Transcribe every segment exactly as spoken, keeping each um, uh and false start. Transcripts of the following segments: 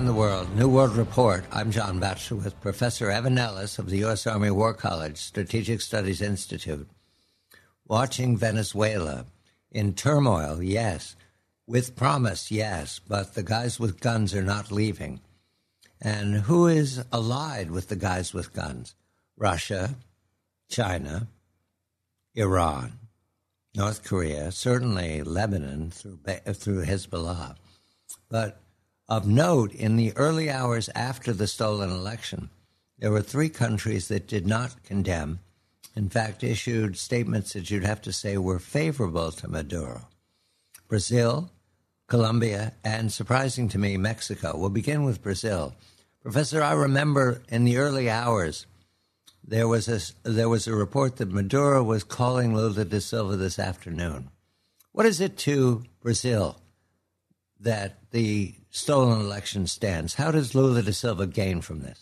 around the world, New World Report. I'm John Batchelor with Professor Evan Ellis of the U S Army War College Strategic Studies Institute. Watching Venezuela in turmoil, yes. With promise, yes. But the guys with guns are not leaving. And who is allied with the guys with guns? Russia, China, Iran, North Korea, certainly Lebanon through, through Hezbollah. But of note, in the early hours after the stolen election, there were three countries that did not condemn, in fact, issued statements that you'd have to say were favorable to Maduro. Brazil, Colombia, and, surprising to me, Mexico. We'll begin with Brazil. Professor, I remember in the early hours, there was a, there was a report that Maduro was calling Lula da Silva this afternoon. What is it to Brazil that the stolen election stands? How does Lula da Silva gain from this?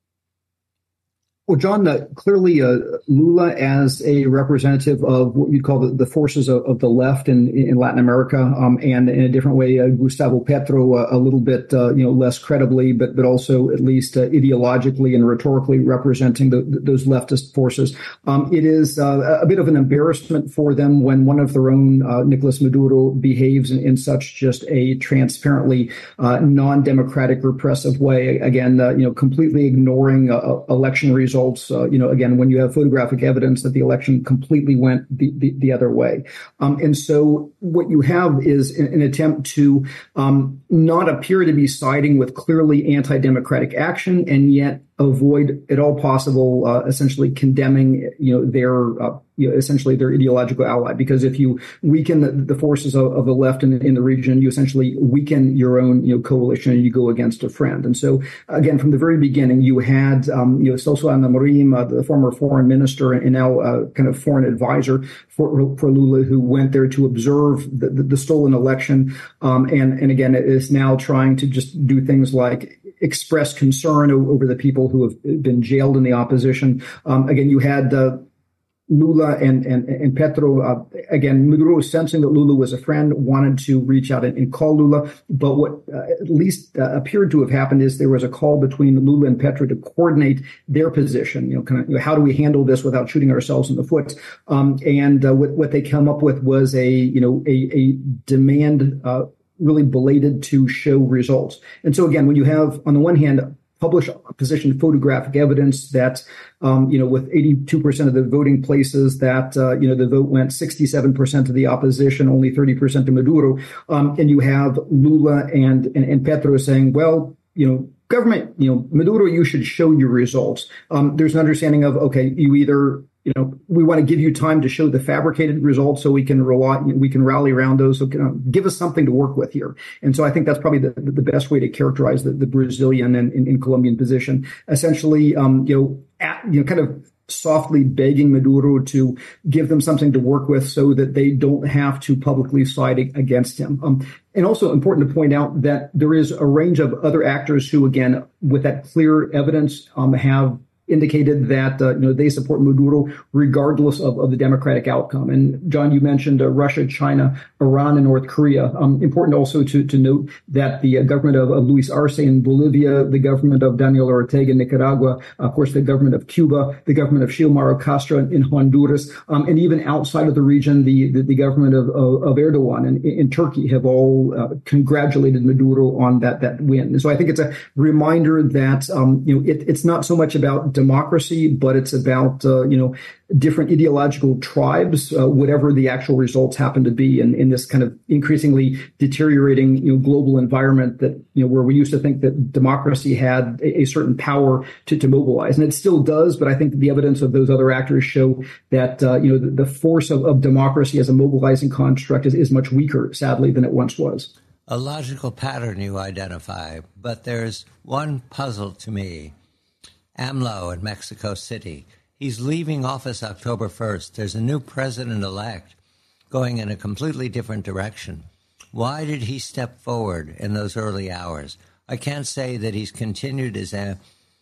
Well, John, uh, clearly uh, Lula as a representative of what you'd call the, the forces of, of the left in, in Latin America, um, and in a different way, uh, Gustavo Petro uh, a little bit, uh, you know, less credibly, but but also at least uh, ideologically and rhetorically representing the, the, those leftist forces. Um, it is uh, a bit of an embarrassment for them when one of their own, uh, Nicolas Maduro, behaves in, in such just a transparently uh, non-democratic, repressive way. Again, uh, you know, completely ignoring uh, election results. Results, uh, you know, again, when you have photographic evidence that the election completely went the, the, the other way. Um, and so what you have is an, an attempt to um, not appear to be siding with clearly anti-democratic action and yet avoid at all possible, uh, essentially condemning, you know, their, uh, you know, essentially their ideological ally. Because if you weaken the, the forces of, of the left in, in the region, you essentially weaken your own, you know, coalition and you go against a friend. And so, again, from the very beginning, you had, um, you know, Celso Amorim, uh, the former foreign minister and now uh, kind of foreign advisor for, for Lula, who went there to observe the, the, the stolen election. Um, and, and again, is now trying to just do things like express concern over the people who have been jailed in the opposition. Um, again, you had uh, Lula and, and, and Petro. Uh, again, Maduro was sensing that Lula was a friend, wanted to reach out and, and call Lula. But what uh, at least uh, appeared to have happened is there was a call between Lula and Petro to coordinate their position. You know, kind of, you know, how do we handle this without shooting ourselves in the foot? Um, and uh, what, what they come up with was a, you know, a, a demand uh, really belated to show results. And so again, when you have, on the one hand, published opposition photographic evidence that, um, you know, with eighty-two percent of the voting places that, uh, you know, the vote went sixty-seven percent to the opposition, only thirty percent to Maduro. Um, and you have Lula and, and, and Petro saying, well, you know, government, you know, Maduro, you should show your results. Um, there's an understanding of, okay, you either, you know, we want to give you time to show the fabricated results so we can rely, we can rally around those. So uh, give us something to work with here. And so I think that's probably the, the best way to characterize the, the Brazilian and, and, and Colombian position. Essentially, um, you know, at, you know, kind of softly begging Maduro to give them something to work with so that they don't have to publicly side against him. Um, and also important to point out that there is a range of other actors who, again, with that clear evidence, um, have indicated that, uh, you know, they support Maduro regardless of, of the democratic outcome. And John, you mentioned uh, Russia, China, Iran, and North Korea. Um, important also to, to note that the uh, government of, of Luis Arce in Bolivia, the government of Daniel Ortega in Nicaragua, of course, the government of Cuba, the government of Xiomara Castro in, in Honduras, um, and even outside of the region, the, the, the government of, of, of Erdogan in, in Turkey have all uh, congratulated Maduro on that, that win. And so I think it's a reminder that, um, you know, it, it's not so much about democracy, but it's about, uh, you know, different ideological tribes, uh, whatever the actual results happen to be in, in this kind of increasingly deteriorating, you know, global environment that, you know, where we used to think that democracy had a, a certain power to, to mobilize. And it still does, but I think the evidence of those other actors show that, uh, you know, the, the force of, of democracy as a mobilizing construct is, is much weaker, sadly, than it once was. A logical pattern you identify, but there's one puzzle to me. AMLO in Mexico City. He's leaving office October first. There's a new president-elect going in a completely different direction. Why did he step forward in those early hours? I can't say that he's continued his uh,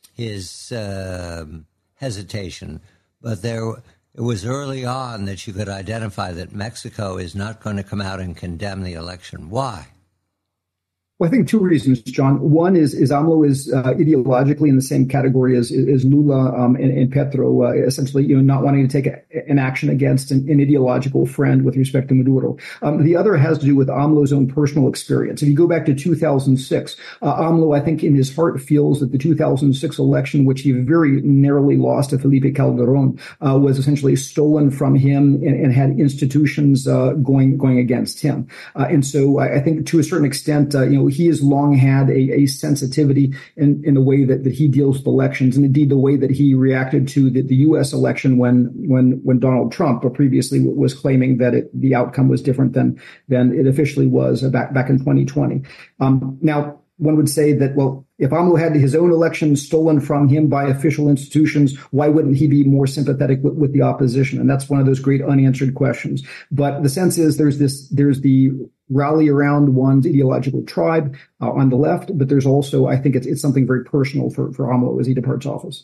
his uh, hesitation, but there it was early on that you could identify that Mexico is not going to come out and condemn the election. Why? Well, I think two reasons, John. One is is AMLO is uh, ideologically in the same category as as Lula um, and, and Petro, uh, essentially, you know, not wanting to take a, an action against an, an ideological friend with respect to Maduro. Um, the other has to do with AMLO's own personal experience. If you go back to two thousand six, uh, AMLO, I think, in his heart feels that the two thousand six election, which he very narrowly lost to Felipe Calderon, uh, was essentially stolen from him and, and had institutions uh, going going against him. Uh, and so, I, I think, to a certain extent, uh, you know. He has long had a, a sensitivity in, in the way that, that he deals with elections, and indeed the way that he reacted to the, the U S election when when when Donald Trump previously was claiming that it, the outcome was different than than it officially was back back in twenty twenty. Um, now, one would say that, well, if AMLO had his own election stolen from him by official institutions, why wouldn't he be more sympathetic with, with the opposition? And that's one of those great unanswered questions. But the sense is there's this, there's the rally around one's ideological tribe uh, on the left, but there's also, I think it's it's something very personal for, for AMLO as he departs office.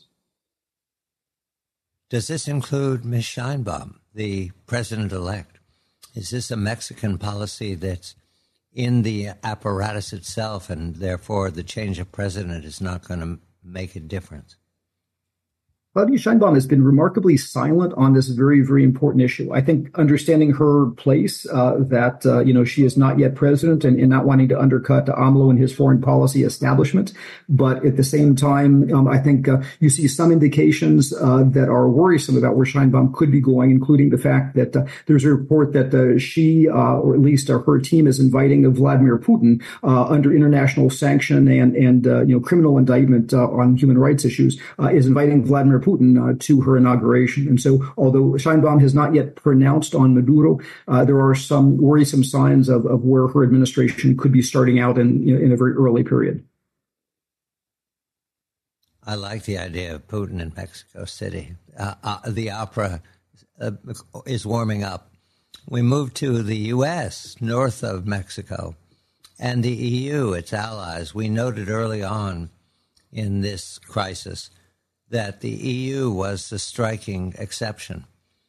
Does this include Miz Sheinbaum, the president-elect? Is this a Mexican policy that's in the apparatus itself, and therefore the change of president is not going to make a difference? Claudia Sheinbaum has been remarkably silent on this very, very important issue. I think understanding her place, uh, that, uh, you know, she is not yet president and, and not wanting to undercut AMLO and his foreign policy establishment. But at the same time, um, I think uh, you see some indications uh, that are worrisome about where Sheinbaum could be going, including the fact that uh, there's a report that uh, she, uh, or at least uh, her team, is inviting Vladimir Putin uh, under international sanction and, and uh, you know, criminal indictment uh, on human rights issues, uh, is inviting Vladimir Putin Putin uh, to her inauguration. And so, although Sheinbaum has not yet pronounced on Maduro, uh, there are some worrisome signs of, of where her administration could be starting out in, you know, in a very early period. I like the idea of Putin in Mexico City. Uh, uh, the opera uh, is warming up. We move to the U S, north of Mexico, and the E U, its allies. We noted early on in this crisis that the E U was the striking exception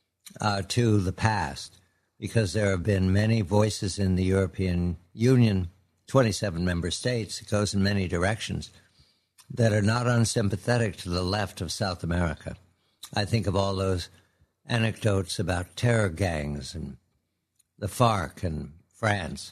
uh, to the past, because there have been many voices in the European Union, twenty-seven member states, it goes in many directions, that are not unsympathetic to the left of South America. I think of all those anecdotes about terror gangs and the FARC and France.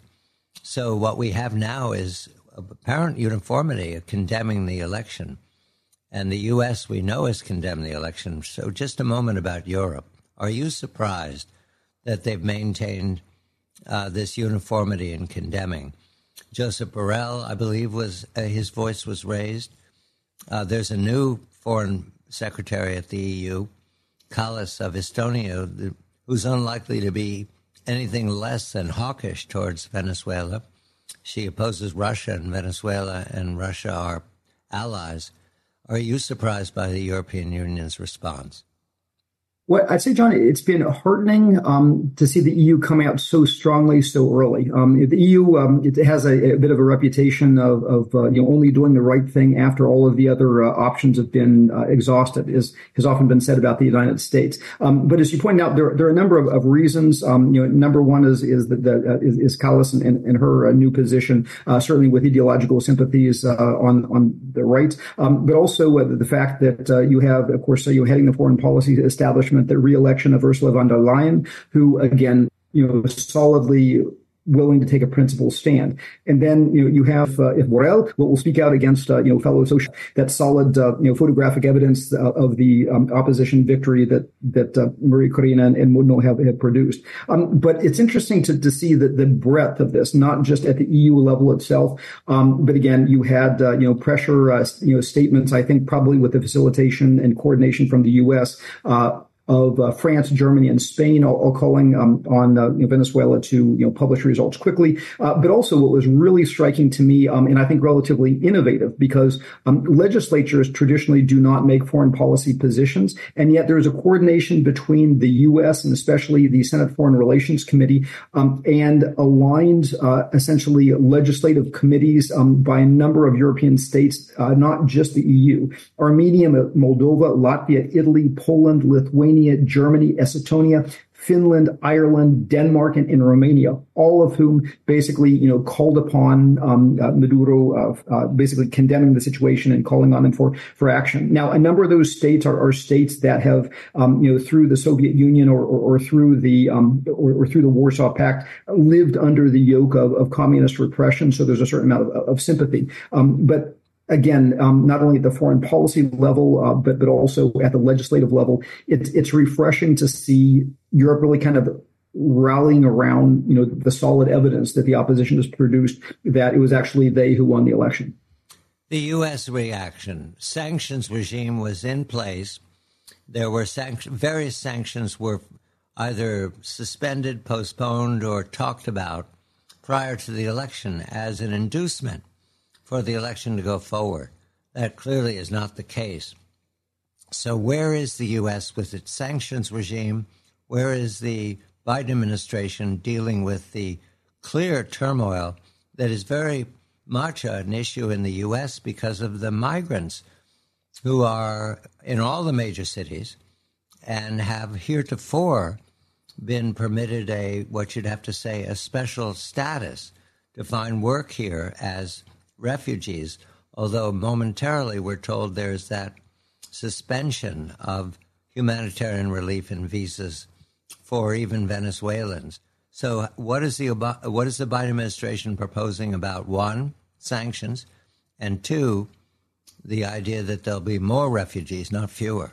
So what we have now is apparent uniformity of condemning the election. And the U S, we know, has condemned the election. So just a moment about Europe. Are you surprised that they've maintained uh, this uniformity in condemning? Joseph Borrell, I believe, was uh, his voice was raised. Uh, there's a new foreign secretary at the E U, Kallas of Estonia, who's unlikely to be anything less than hawkish towards Venezuela. She opposes Russia, and Venezuela and Russia are allies. Are you surprised by the European Union's response? Well, I'd say, John, it's been heartening um, to see the E U coming out so strongly so early. Um, the E U um, it has a, a bit of a reputation of, of uh, you know, only doing the right thing after all of the other uh, options have been uh, exhausted, is has often been said about the United States. Um, but as you pointed out, there, there are a number of, of reasons. Um, you know, number one is is that the, uh, is, is Kallas and, and, and her uh, new position, uh, certainly with ideological sympathies uh, on on the right, um, but also uh, the fact that uh, you have, of course, uh, you heading the foreign policy establishment, the re-election of Ursula von der Leyen, who, again, you know, solidly willing to take a principled stand. And then, you know, you have, uh, if Borrell will speak out against, uh, you know, fellow social, that solid, uh, you know, photographic evidence uh, of the um, opposition victory that, that uh, Maria Corina and, and Mundno have, have produced. Um, but it's interesting to, to see the, the breadth of this, not just at the E U level itself. Um, but again, you had, uh, you know, pressure, uh, you know, statements, I think probably with the facilitation and coordination from the U S, uh, of uh, France, Germany, and Spain, all, all calling um, on uh, you know, Venezuela to you know publish results quickly. Uh, but also, what was really striking to me, um, and I think relatively innovative, because um, legislatures traditionally do not make foreign policy positions, and yet there is a coordination between the U S and especially the Senate Foreign Relations Committee um, and aligned, uh, essentially, legislative committees um, by a number of European states, uh, not just the E U. Armenia, Moldova, Latvia, Italy, Poland, Lithuania, Germany, Estonia, Finland, Ireland, Denmark, and, and Romania, all of whom basically, you know, called upon um, uh, Maduro, uh, uh, basically condemning the situation and calling on them for, for action. Now, a number of those states are, are states that have, um, you know, through the Soviet Union or, or, or through the um, or, or through the Warsaw Pact, lived under the yoke of, of communist repression. So there's a certain amount of, of sympathy. Um, but Again, um, not only at the foreign policy level, uh, but but also at the legislative level, it's it's refreshing to see Europe really kind of rallying around, you know, the solid evidence that the opposition has produced that it was actually they who won the election. The U S reaction, sanctions regime was in place. There were sanct- various sanctions were either suspended, postponed, or talked about prior to the election as an inducement for the election to go forward. That clearly is not the case. So where is the U S with its sanctions regime? Where is the Biden administration dealing with the clear turmoil that is very much an issue in the U S because of the migrants who are in all the major cities and have heretofore been permitted a, what you'd have to say, a special status to find work here as refugees, although momentarily we're told there's that suspension of humanitarian relief and visas for even Venezuelans. So what is the what is the Biden administration proposing about, one, sanctions, and two, the idea that there'll be more refugees, not fewer?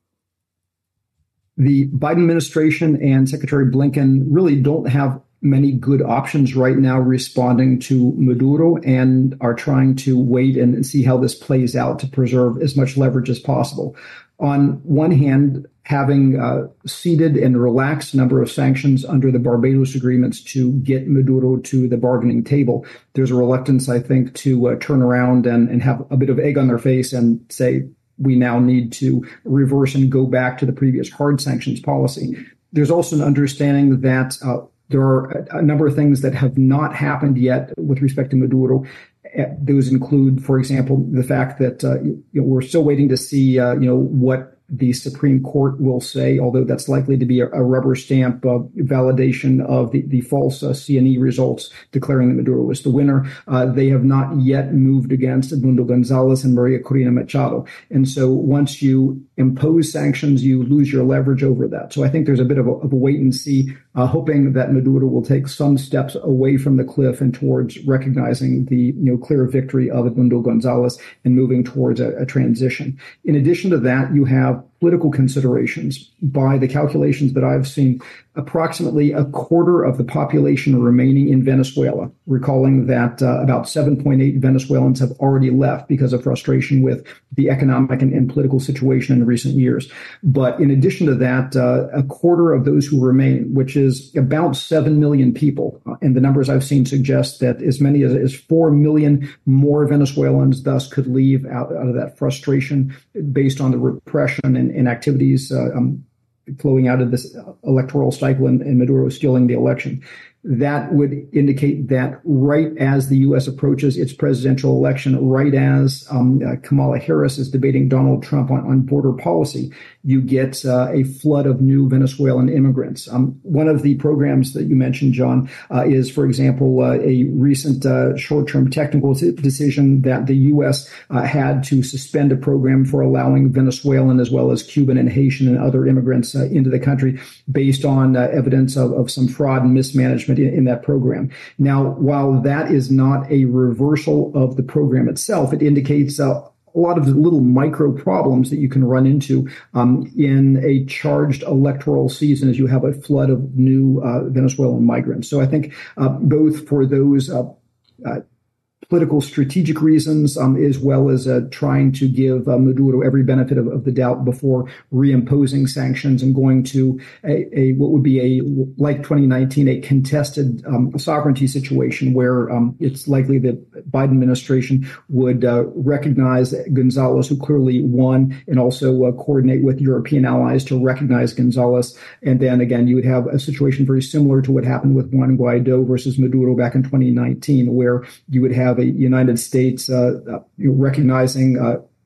The Biden administration and Secretary Blinken really don't have many good options right now responding to Maduro and are trying to wait and see how this plays out to preserve as much leverage as possible. On one hand, having uh, ceded and relaxed a number of sanctions under the Barbados agreements to get Maduro to the bargaining table, there's a reluctance, I think, to uh, turn around and, and have a bit of egg on their face and say, we now need to reverse and go back to the previous hard sanctions policy. There's also an understanding that uh, there are a number of things that have not happened yet with respect to Maduro. Those include, for example, the fact that uh, you know, we're still waiting to see, uh, you know, what the Supreme Court will say, although that's likely to be a, a rubber stamp uh, validation of the, the false uh, C N E results declaring that Maduro was the winner. Uh, they have not yet moved against Edmundo Gonzalez and Maria Corina Machado. And so once you impose sanctions, you lose your leverage over that. So I think there's a bit of a, of a wait and see, uh, hoping that Maduro will take some steps away from the cliff and towards recognizing the you know clear victory of Edmundo Gonzalez and moving towards a, a transition. In addition to that, you have political considerations. By the calculations that I've seen, approximately a quarter of the population remaining in Venezuela, recalling that uh, about seven point eight Venezuelans have already left because of frustration with the economic and, and political situation in recent years. But in addition to that, uh, a quarter of those who remain, which is about seven million people, uh, and the numbers I've seen suggest that as many as, as four million more Venezuelans thus could leave out, out of that frustration based on the repression and, and activities uh, um, flowing out of this electoral cycle and, and Maduro stealing the election. That would indicate that right as the U S approaches its presidential election, right as um, uh, Kamala Harris is debating Donald Trump on, on border policy, you get uh, a flood of new Venezuelan immigrants. Um, one of the programs that you mentioned, John, uh, is, for example, uh, a recent uh, short-term technical decision that the U S uh, had to suspend a program for allowing Venezuelan as well as Cuban and Haitian and other immigrants uh, into the country based on uh, evidence of, of some fraud and mismanagement in, in that program. Now, while that is not a reversal of the program itself, it indicates uh, a lot of the little micro problems that you can run into um, in a charged electoral season as you have a flood of new uh, Venezuelan migrants. So I think uh, both for those uh, uh, political strategic reasons, um, as well as uh, trying to give uh, Maduro every benefit of, of the doubt before reimposing sanctions and going to a, a what would be a, like twenty nineteen, a contested um, sovereignty situation where um, it's likely that Biden administration would uh, recognize Gonzalez, who clearly won, and also uh, coordinate with European allies to recognize Gonzalez. And then again, you would have a situation very similar to what happened with Juan Guaido versus Maduro back in twenty nineteen, where you would have a United States uh, uh, recognizing uh,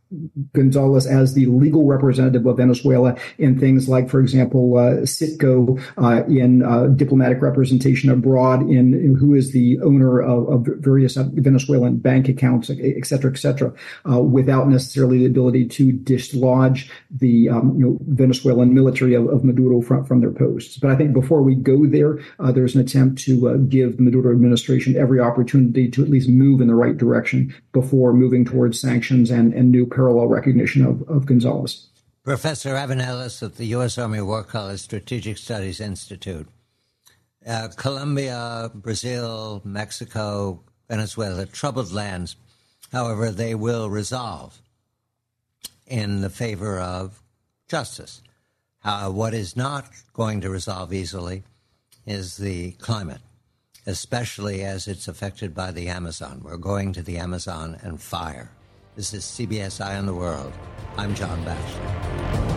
Gonzalez as the legal representative of Venezuela in things like, for example, uh, Citgo uh, in uh, diplomatic representation abroad, in, in who is the owner of, of various Venezuelan bank accounts, et cetera, et cetera, uh, without necessarily the ability to dislodge the um, you know, Venezuelan military of, of Maduro from, from their posts. But I think before we go there, uh, there's an attempt to uh, give the Maduro administration every opportunity to at least move in the right direction before moving towards sanctions and, and new parallel recognition of, of Gonzalez. Professor Evan Ellis of the U S. Army War College Strategic Studies Institute. Uh, Colombia, Brazil, Mexico, Venezuela, troubled lands. However, they will resolve in the favor of justice. Uh, what is not going to resolve easily is the climate, especially as it's affected by the Amazon. We're going to the Amazon and fire. This is C B S Eye on the World. I'm John Batchelor.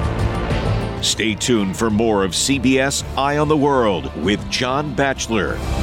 Stay tuned for more of C B S Eye on the World with John Batchelor.